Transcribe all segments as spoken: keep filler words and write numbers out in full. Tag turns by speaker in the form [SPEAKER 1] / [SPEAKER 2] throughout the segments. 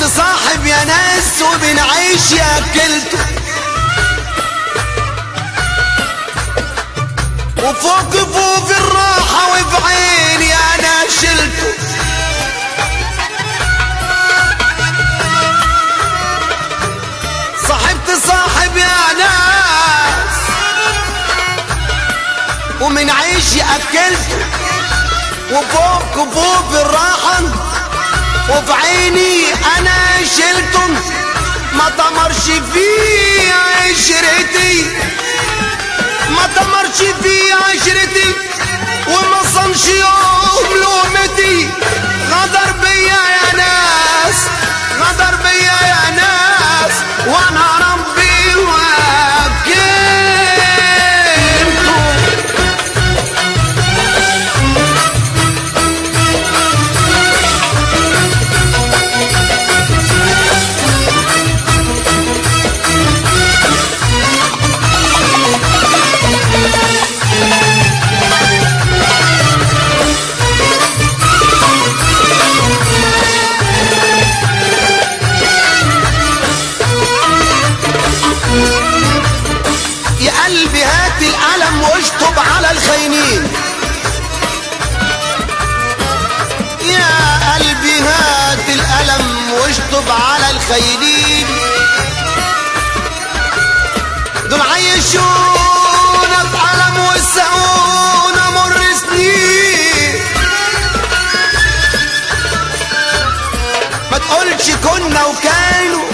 [SPEAKER 1] صاحب يا ناس وبنعيش يا اكلته، وفوق فوق الراحة وفي عيني انا شلته. صاحبت صاحب يا ناس ومن عيشي اكلته، وفوق فوق الراحة وفي عيني انا شلته. ما طمرش فيه عشرتي، ما طمرش فيه عشرتي، وما صنش يوم لومتي. غدر بيا يا ناس، غدر بيا يا ناس، وانا ربي وكلته. قلبي هات القلم واشطب على الخاينين، يا قلبي هات القلم واشطب على الخاينين. دول عيشونا بقلم وسقونا مر سنين. ما تقولش كنا وكانوا،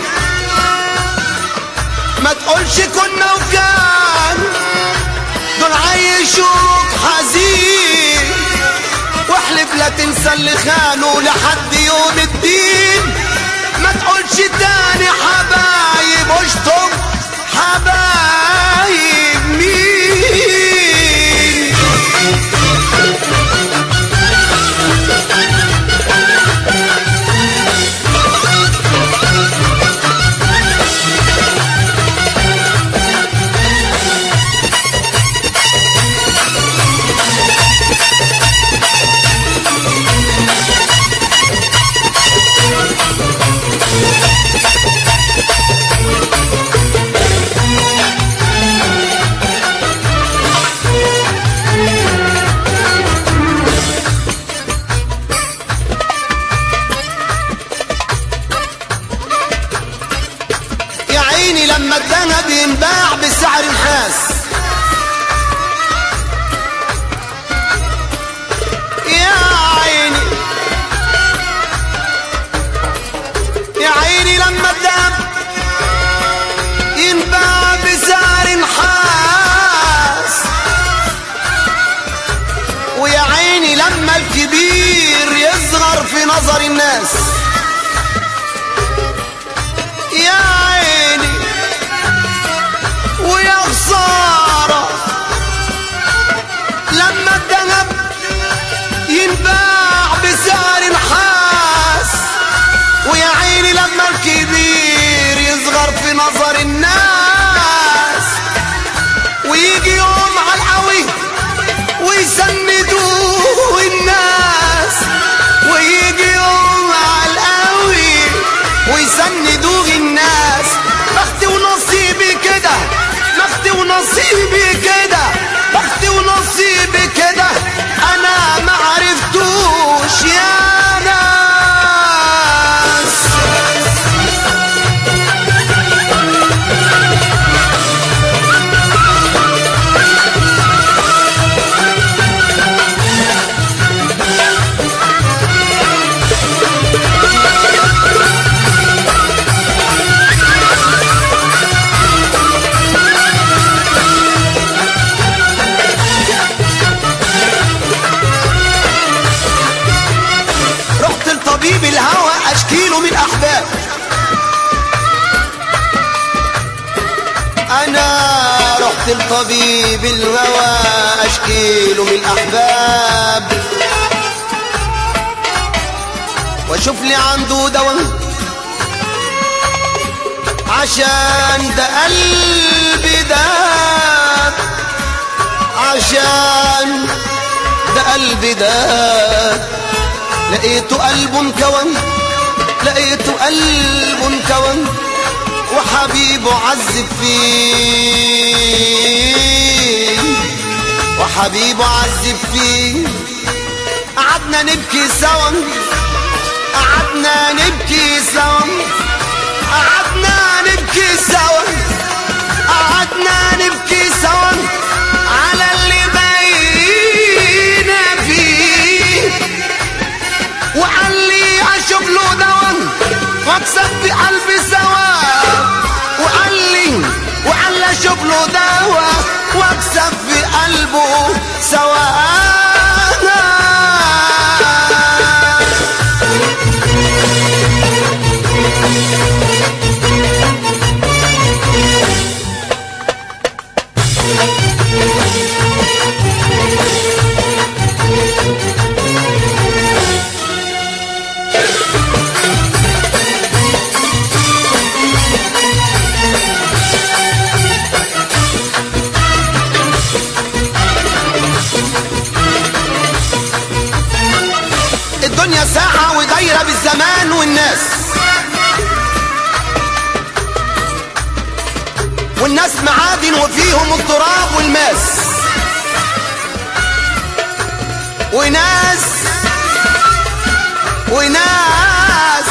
[SPEAKER 1] ما تقولش كنا وكان. دول عيشوك حزين، واحلف لا تنسى اللي خانوا لحد يوم الدين. ما تقولش تاني حبايب، اشطب حبايب مين. لما الذهب ينباع بسعر نحاس، يا عيني يا عيني لما الذهب ينباع بسعر نحاس، ويا عيني لما الكبير يصغر في نظر الناس. يا عيني ويا خسارة لما الذهب ينباع بسعر نحاس، ويا عيني لما الكبير يصغر في نظر الناس. ويجي يوم على القوي ويسندوه الناس، ويجي يوم على القوي ويسندوه الناس. بختي ونصيبي كده، بختي ونصيبي كده، بختي ونصيبي كده، انا ما عرفتوش يا ناس. طبيب الهوى اشكيله من احباب، انا رحت لطبيب الهوى اشكيله من احباب، واشوف لي عنده دواء عشان ده قلبي داب، عشان ده قلبي داب. لقيته قلبه انكوى لقيته قلبه انكوى وحبيبه عذب فيه، وحبيبه عذب فيه. قعدنا نبكي سوا، قعدنا نبكي سوا، قعدنا نبكي سوا، قعدنا نبكي سوا على اللي بينا فيه، وقال لي اشوف له دوا واكسب في قلبي سوا، وقال لي وقال لي اشوف له دوا واكسب في قلبه سوا. الدنيا ساعة ودايرة بالزمان والناس، والناس معادن وفيهم التراب والماس، وناس وناس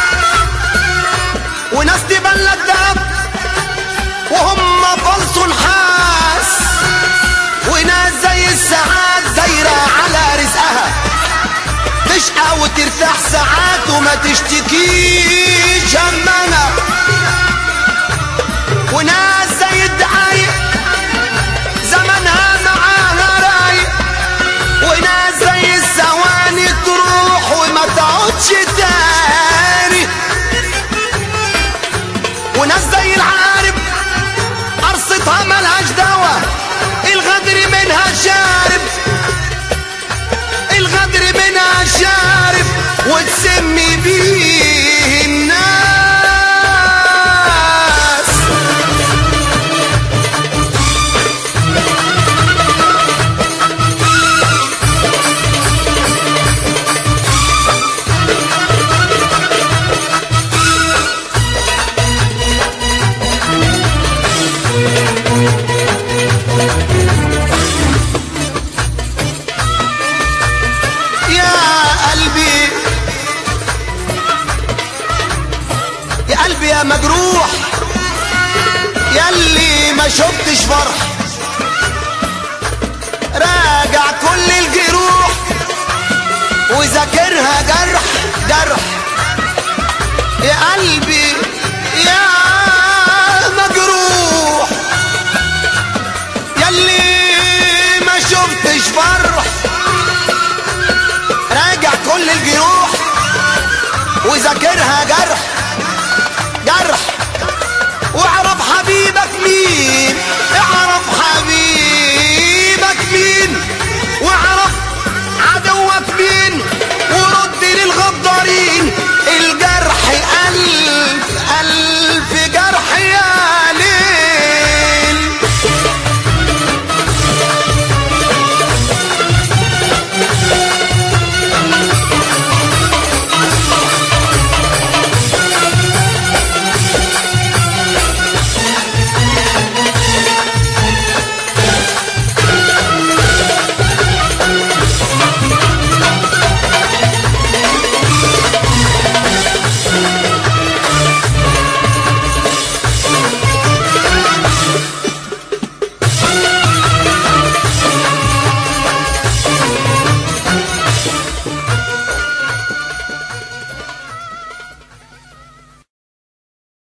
[SPEAKER 1] وناس تبلى الدهب وهم فلس نحاس، وناس زي الساعات دايرة على رزقها تشقى وترتاح ساعات وما تشتكيش همنا، وناس زي الدقايق زمنها معاها رايق، وناس زي الثواني تروح وما تعودش تاني، وناس زي العقارب قرصتها ملهاش دوا الغدر منها شارب، الغدر منها شارب وتسمي بيه الناس. يا مجروح ياللي ما شفتش فرح، راجع كل الجروح وذاكرها جرح جرح. يا قلبي يا مجروح ياللي ما شفتش فرح، راجع كل الجروح وذاكرها جرح.